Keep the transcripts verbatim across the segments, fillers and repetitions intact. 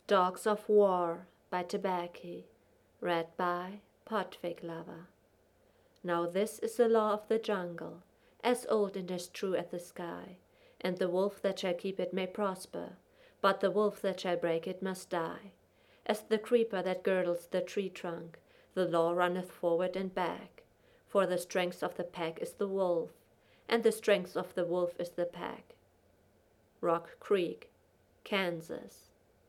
Dogs of War by Tabaqui, read by Podfig Lover. Now this is the law of the jungle, as old and as true as the sky, and the wolf that shall keep it may prosper, but the wolf that shall break it must die. As the creeper that girdles the tree trunk, the law runneth forward and back, for the strength of the pack is the wolf, and the strength of the wolf is the pack. Rock Creek, Kansas.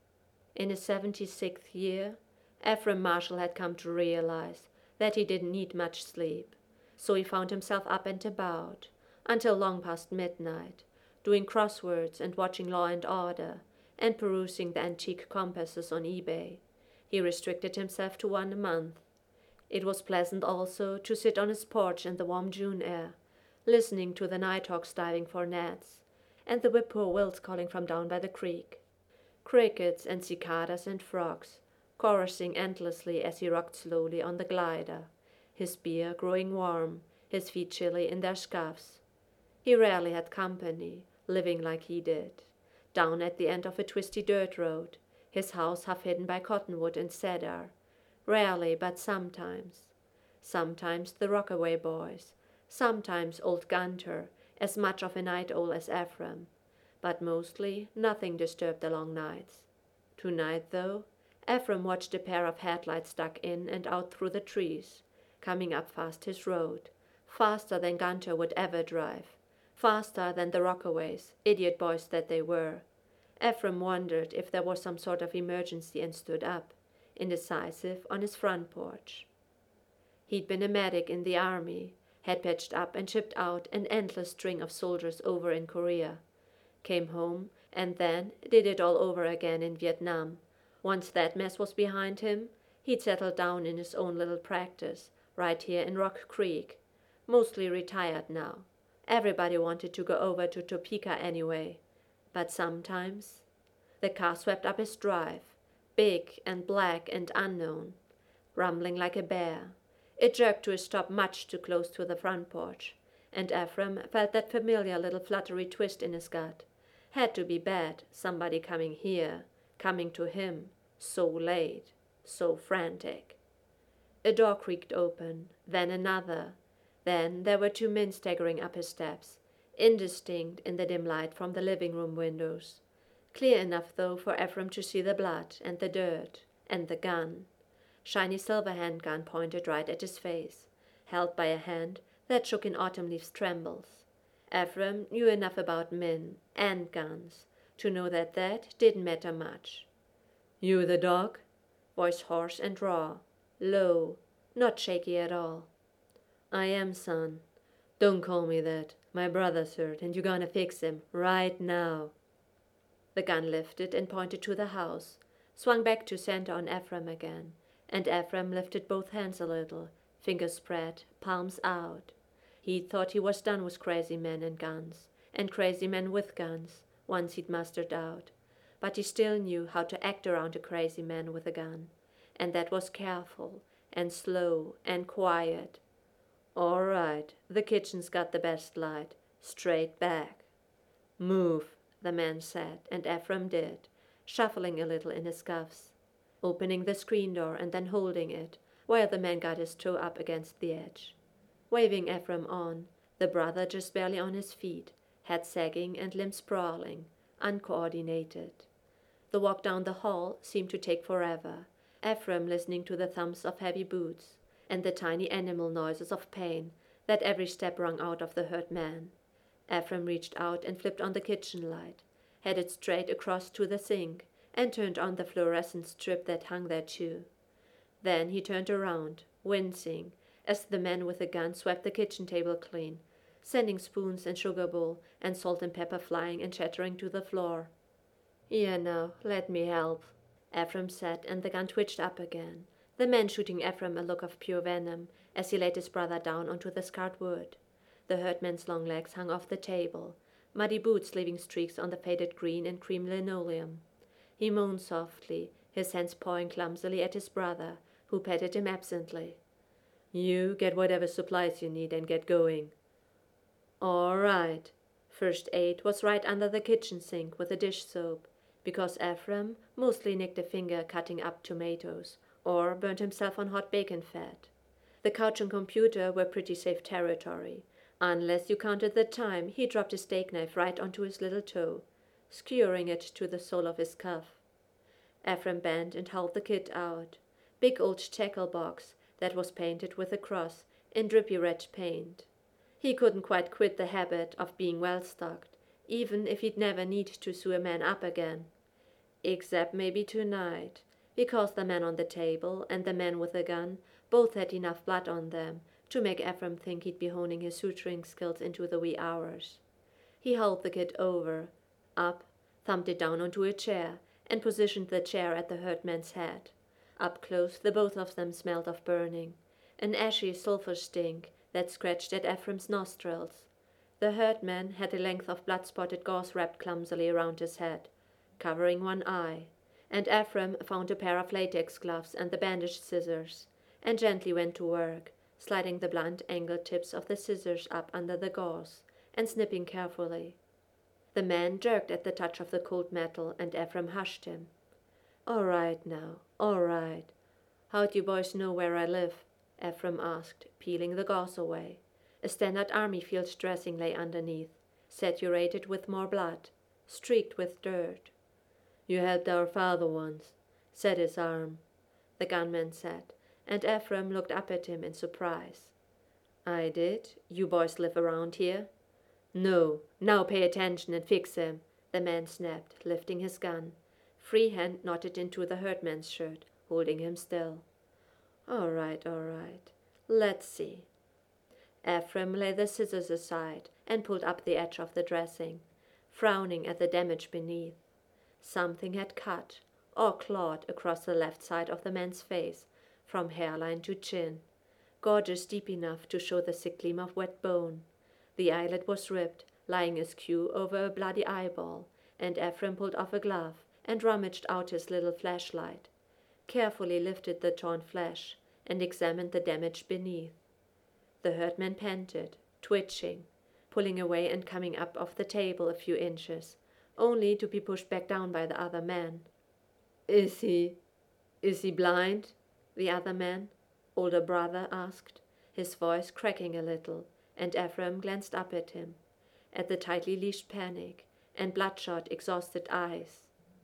In his seventy-sixth year, Ephraim Marshall had come to realize that he didn't need much sleep, so he found himself up and about until long past midnight, doing crosswords and watching Law and Order and perusing the antique compasses on eBay. He restricted himself to one a month. It was pleasant also to sit on his porch in the warm June air, listening to the nighthawks diving for gnats, and the whippoorwills calling from down by the creek. Crickets and cicadas and frogs, chorusing endlessly as he rocked slowly on the glider, his beer growing warm, his feet chilly in their scuffs. He rarely had company, living like he did, down at the end of a twisty dirt road, his house half hidden by cottonwood and cedar. Rarely, but sometimes. Sometimes the Rockaway boys, sometimes old Gunter, as much of a night owl as Ephraim. But mostly nothing disturbed the long nights. Tonight, though, Ephraim watched a pair of headlights stuck in and out through the trees, coming up fast his road, faster than Gunter would ever drive, faster than the Rockaways, idiot boys that they were. Ephraim wondered if there was some sort of emergency and stood up, indecisive, on his front porch. He'd been a medic in the army, had patched up and shipped out an endless string of soldiers over in Korea, came home, and then did it all over again in Vietnam. Once that mess was behind him, he'd settled down in his own little practice, right here in Rock Creek, mostly retired now. Everybody wanted to go over to Topeka anyway. But sometimes the car swept up his drive, big and black and unknown, rumbling like a bear. It jerked to a stop much too close to the front porch, and Ephraim felt that familiar little fluttery twist in his gut. Had to be bad, somebody coming here, coming to him, so late, so frantic. A door creaked open, then another. Then there were two men staggering up his steps, indistinct in the dim light from the living room windows. Clear enough, though, for Ephraim to see the blood and the dirt and the gun. Shiny silver handgun pointed right at his face, held by a hand that shook in autumn leaves trembles. Ephraim knew enough about men and guns to know that that didn't matter much. "You the dog?" Voice hoarse and raw, low, not shaky at all. "I am, son." "Don't call me that. My brother's hurt, and you're gonna fix him right now." The gun lifted and pointed to the house, swung back to center on Ephraim again, and Ephraim lifted both hands a little, fingers spread, palms out. He thought he was done with crazy men and guns, and crazy men with guns, once he'd mustered out. But he still knew how to act around a crazy man with a gun, and that was careful, and slow, and quiet. "All right, the kitchen's got the best light. Straight back." "Move," the man said, and Ephraim did, shuffling a little in his scuffs, opening the screen door and then holding it, while the man got his toe up against the edge. Waving Ephraim on, the brother just barely on his feet, head sagging and limbs sprawling, uncoordinated. The walk down the hall seemed to take forever, Ephraim listening to the thumps of heavy boots and the tiny animal noises of pain that every step rung out of the hurt man. Ephraim reached out and flipped on the kitchen light, headed straight across to the sink, and turned on the fluorescent strip that hung there too. Then he turned around, wincing, as the man with the gun swept the kitchen table clean, sending spoons and sugar bowl and salt and pepper flying and shattering to the floor. "Here now, let me help," Ephraim said, and the gun twitched up again, the man shooting Ephraim a look of pure venom as he laid his brother down onto the scarred wood. The hurt man's long legs hung off the table, muddy boots leaving streaks on the faded green and cream linoleum. He moaned softly, his hands pawing clumsily at his brother, who patted him absently. "You get whatever supplies you need and get going." "All right." First aid was right under the kitchen sink with the dish soap, because Ephraim mostly nicked a finger cutting up tomatoes or burned himself on hot bacon fat. The couch and computer were pretty safe territory, unless you counted the time he dropped a steak knife right onto his little toe, skewering it to the sole of his cuff. Ephraim bent and hauled the kit out. Big old tackle box that was painted with a cross in drippy red paint. He couldn't quite quit the habit of being well-stocked, even if he'd never need to sew a man up again. Except maybe tonight, because the man on the table and the man with the gun both had enough blood on them to make Ephraim think he'd be honing his suturing skills into the wee hours. He hauled the kit over, up, thumped it down onto a chair, and positioned the chair at the hurt man's head. Up close, the both of them smelled of burning, an ashy sulphur stink that scratched at Ephraim's nostrils. The hurt man had a length of blood-spotted gauze wrapped clumsily around his head, covering one eye, and Ephraim found a pair of latex gloves and the bandaged scissors, and gently went to work, sliding the blunt angled tips of the scissors up under the gauze, and snipping carefully. The man jerked at the touch of the cold metal, and Ephraim hushed him. "All right now, all right. How'd you boys know where I live?" Ephraim asked, peeling the gauze away. A standard army field dressing lay underneath, saturated with more blood, streaked with dirt. "You helped our father once," said his arm. The gunman said, and Ephraim looked up at him in surprise. "I did? You boys live around here?" "No, now pay attention and fix him," the man snapped, lifting his gun. Free hand knotted into the hurt man's shirt, holding him still. "All right, all right. Let's see." Ephraim laid the scissors aside and pulled up the edge of the dressing, frowning at the damage beneath. Something had cut or clawed across the left side of the man's face, from hairline to chin, gorges deep enough to show the sick gleam of wet bone. The eyelid was ripped, lying askew over a bloody eyeball, and Ephraim pulled off a glove and rummaged out his little flashlight, carefully lifted the torn flesh, and examined the damage beneath. The hurt man panted, twitching, pulling away and coming up off the table a few inches, only to be pushed back down by the other man. "Is he... is he blind?" the other man, older brother, asked, his voice cracking a little, and Ephraim glanced up at him, at the tightly leashed panic and bloodshot, exhausted eyes.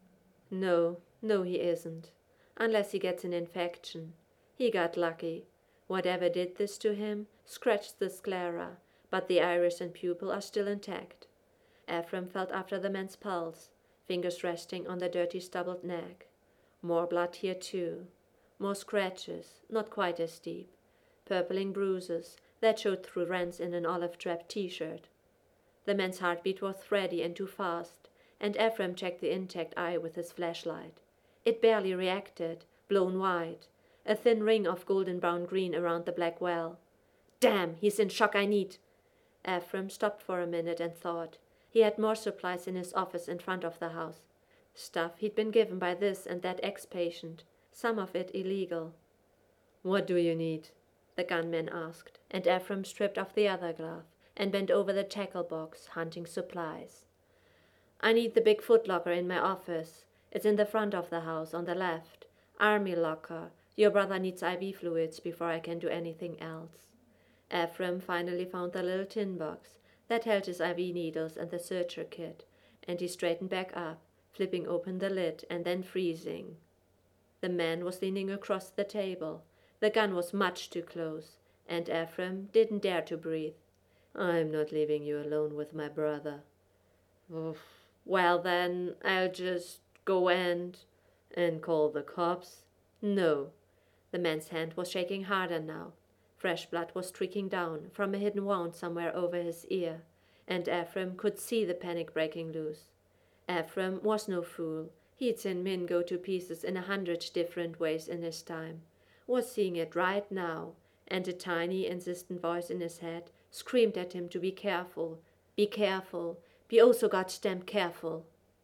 "No, no he isn't, unless he gets an infection. He got lucky. Whatever did this to him scratched the sclera, but the iris and pupil are still intact." Ephraim felt after the man's pulse, fingers resting on the dirty stubbled neck. More blood here too. More scratches, not quite as deep. Purpling bruises that showed through rents in an olive-drab t-shirt. The man's heartbeat was thready and too fast, and Ephraim checked the intact eye with his flashlight. It barely reacted, blown wide, a thin ring of golden brown green around the black well. "Damn, he's in shock, I need." Ephraim stopped for a minute and thought. He had more supplies in his office in front of the house. Stuff he'd been given by this and that ex-patient, some of it illegal. "What do you need?" the gunman asked, and Ephraim stripped off the other glove and bent over the tackle box, hunting supplies. "I need the big footlocker in my office. It's in the front of the house, on the left. Army locker. Your brother needs I V fluids before I can do anything else." Ephraim finally found the little tin box that held his I V needles and the searcher kit, and he straightened back up, flipping open the lid and then freezing. The man was leaning across the table. The gun was much too close, and Ephraim didn't dare to breathe. "I'm not leaving you alone with my brother." "Oof. Well then, I'll just go and... and call the cops?" "No." The man's hand was shaking harder now. Fresh blood was streaking down from a hidden wound somewhere over his ear, and Ephraim could see the panic breaking loose. Ephraim was no fool. He'd seen men go to pieces in a hundred different ways in his time, was seeing it right now, and a tiny, insistent voice in his head screamed at him to be careful, be careful, be oh so goddamn careful.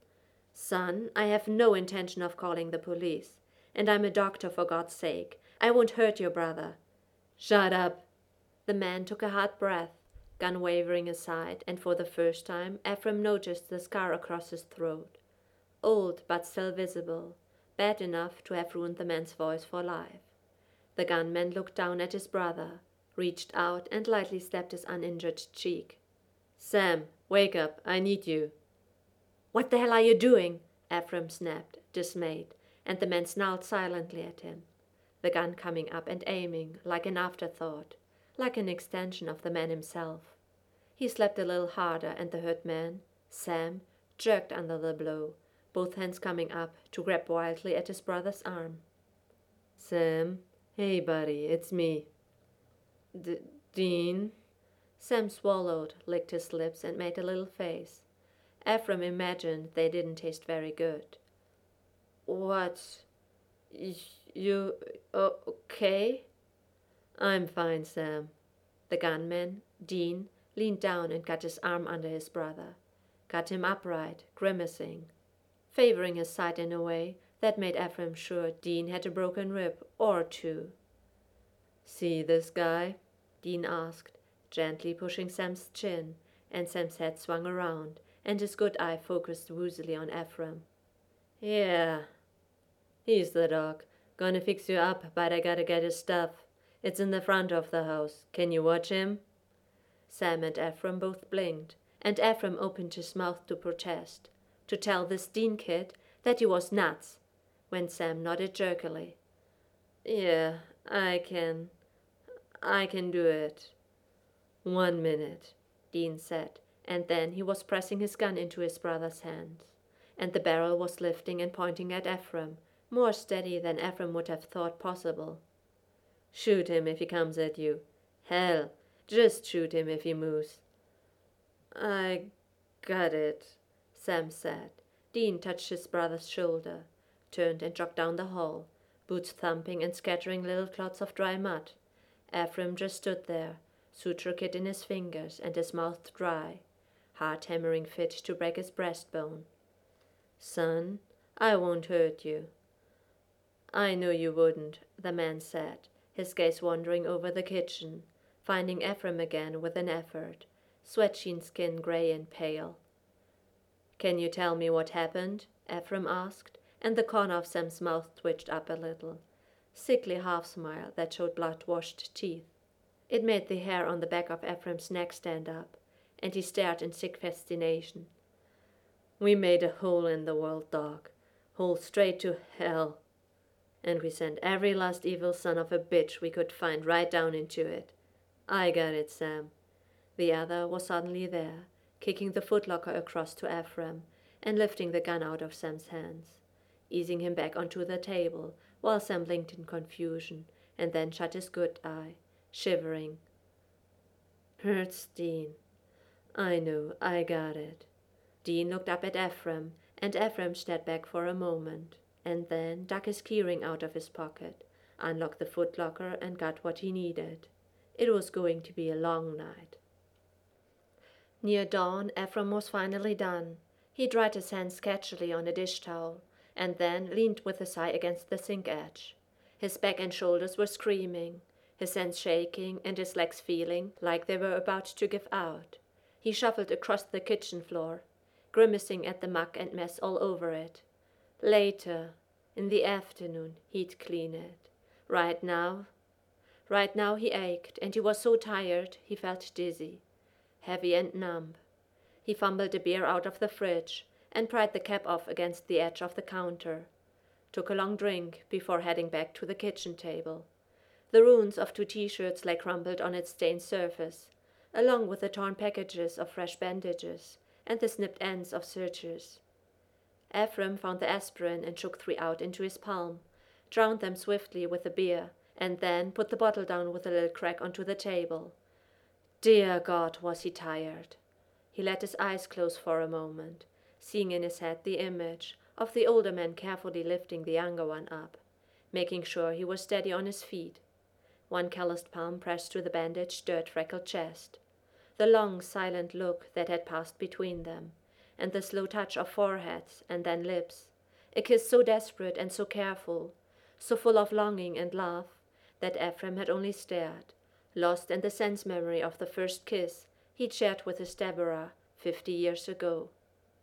"Son, I have no intention of calling the police, and I'm a doctor, for God's sake. I won't hurt your brother." "Shut up." The man took a hard breath, gun wavering aside, and for the first time Ephraim noticed the scar across his throat. old but still visible, bad enough to have ruined the man's voice for life. The gunman looked down at his brother, reached out and lightly slapped his uninjured cheek. "Sam, wake up, I need you." "What the hell are you doing?" Ephraim snapped, dismayed, and the man snarled silently at him, the gun coming up and aiming like an afterthought, like an extension of the man himself. He slapped a little harder, and the hurt man, Sam, jerked under the blow, both hands coming up to grab wildly at his brother's arm. "Sam, hey buddy, it's me." D- Dean? Sam swallowed, licked his lips, and made a little face. Ephraim imagined they didn't taste very good. "What? You okay?" "I'm fine, Sam." The gunman, Dean, leaned down and got his arm under his brother, got him upright, grimacing, favoring his side in a way that made Ephraim sure Dean had a broken rib or two. "See this guy?" Dean asked, gently pushing Sam's chin, and Sam's head swung around, and his good eye focused woozily on Ephraim. "Yeah. He's the dog. Gonna fix you up, but I gotta get his stuff. It's in the front of the house. Can you watch him?" Sam and Ephraim both blinked, and Ephraim opened his mouth to protest, to tell this Dean kid that he was nuts, when Sam nodded jerkily. "Yeah, I can. I can do it." "One minute," Dean said, and then he was pressing his gun into his brother's hands, and the barrel was lifting and pointing at Ephraim, more steady than Ephraim would have thought possible. "Shoot him if he comes at you. Hell, just shoot him if he moves." "I got it," Sam said. Dean touched his brother's shoulder, turned and jogged down the hall, boots thumping and scattering little clods of dry mud. Ephraim just stood there, suture kit in his fingers and his mouth dry, heart hammering fit to break his breastbone. "Son, I won't hurt you." "I know you wouldn't," the man said, his gaze wandering over the kitchen, finding Ephraim again with an effort, sweat-sheen skin gray and pale. "Can you tell me what happened?" Ephraim asked, and the corner of Sam's mouth twitched up a little, sickly half-smile that showed blood-washed teeth. It made the hair on the back of Ephraim's neck stand up, and he stared in sick fascination. "We made a hole in the world, dog. Hole straight to hell. And we sent every last evil son of a bitch we could find right down into it. I got it, Sam." The other was suddenly there, kicking the footlocker across to Ephraim and lifting the gun out of Sam's hands, easing him back onto the table while Sam blinked in confusion and then shut his good eye, shivering. "Hurts, Dean. I know, I got it." Dean looked up at Ephraim, and Ephraim stared back for a moment, and then dug his keyring out of his pocket, unlocked the footlocker, and got what he needed. It was going to be a long night. Near dawn, Ephraim was finally done. He dried his hands sketchily on a dish towel, and then leaned with a sigh against the sink edge. His back and shoulders were screaming, his hands shaking, and his legs feeling like they were about to give out. He shuffled across the kitchen floor, grimacing at the muck and mess all over it. Later, in the afternoon, he'd clean it. Right now, right now he ached, and he was so tired he felt dizzy, heavy and numb. He fumbled a beer out of the fridge and pried the cap off against the edge of the counter, took a long drink before heading back to the kitchen table. The ruins of two T-shirts lay crumpled on its stained surface, along with the torn packages of fresh bandages and the snipped ends of sutures. Ephraim found the aspirin and shook three out into his palm, drowned them swiftly with the beer, and then put the bottle down with a little crack onto the table. Dear God, was he tired. He let his eyes close for a moment, seeing in his head the image of the older man carefully lifting the younger one up, making sure he was steady on his feet. One calloused palm pressed to the bandaged, dirt-freckled chest. The long, silent look that had passed between them, and the slow touch of foreheads and then lips, a kiss so desperate and so careful, so full of longing and love, that Ephraim had only stared, lost in the sense memory of the first kiss he'd shared with his Deborah fifty years ago.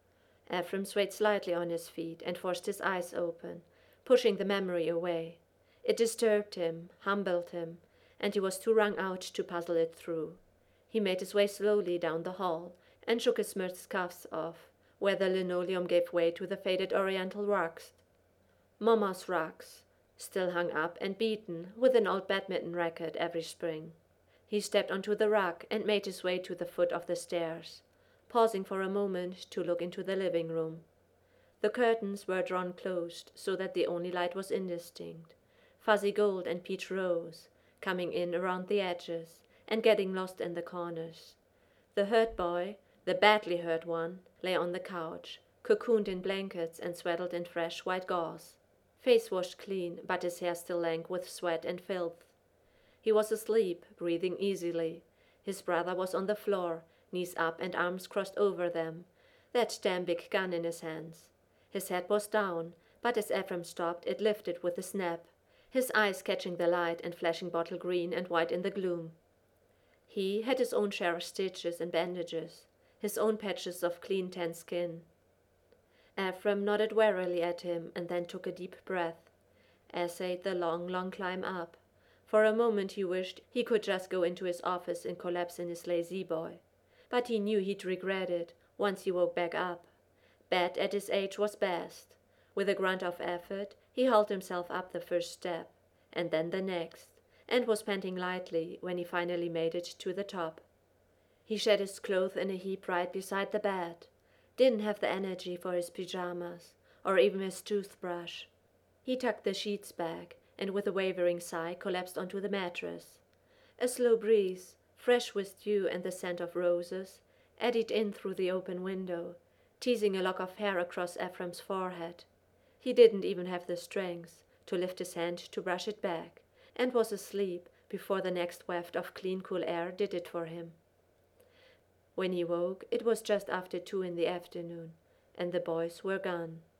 Ephraim swayed slightly on his feet and forced his eyes open, pushing the memory away. It disturbed him, humbled him, and he was too wrung out to puzzle it through. He made his way slowly down the hall and shook his smudged scuffs off, where the linoleum gave way to the faded oriental rugs. Mama's rugs, still hung up and beaten with an old badminton racket every spring. He stepped onto the rug and made his way to the foot of the stairs, pausing for a moment to look into the living room. The curtains were drawn closed so that the only light was indistinct, fuzzy gold and peach rose, coming in around the edges and getting lost in the corners. The hurt boy, the badly hurt one, lay on the couch, cocooned in blankets and swaddled in fresh white gauze, face washed clean, but his hair still lank with sweat and filth. He was asleep, breathing easily. His brother was on the floor, knees up and arms crossed over them, that damn big gun in his hands. His head was down, but as Ephraim stopped, it lifted with a snap, his eyes catching the light and flashing bottle green and white in the gloom. He had his own share of stitches and bandages, his own patches of clean tan skin. Ephraim nodded wearily at him and then took a deep breath, essayed the long, long climb up. For a moment he wished he could just go into his office and collapse in his lazy boy. But he knew he'd regret it once he woke back up. Bad at his age was best. With a grunt of effort, he hauled himself up the first step, and then the next, and was panting lightly when he finally made it to the top. He shed his clothes in a heap right beside the bed, didn't have the energy for his pyjamas, or even his toothbrush. He tucked the sheets back, and with a wavering sigh collapsed onto the mattress. A slow breeze, fresh with dew and the scent of roses, eddied in through the open window, teasing a lock of hair across Ephraim's forehead. He didn't even have the strength to lift his hand to brush it back, and was asleep before the next waft of clean, cool air did it for him. When he woke, it was just after two in the afternoon, and the boys were gone.